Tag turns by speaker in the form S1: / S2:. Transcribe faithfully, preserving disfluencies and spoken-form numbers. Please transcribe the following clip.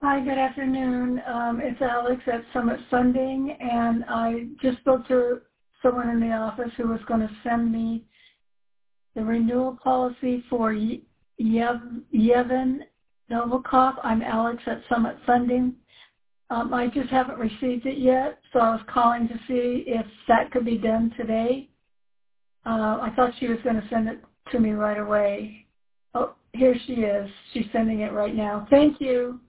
S1: Hi, good afternoon. Um, it's Alex at Summit Funding, and I just spoke to someone in the office who was going to send me the renewal policy for Ye- Yev- Yevon Novikov. I'm Alex at Summit Funding. Um, I just haven't received it yet, so I was calling to see if that could be done today. Uh, I thought she was going to send it to me right away. Oh, here she is. She's sending it right now. Thank you.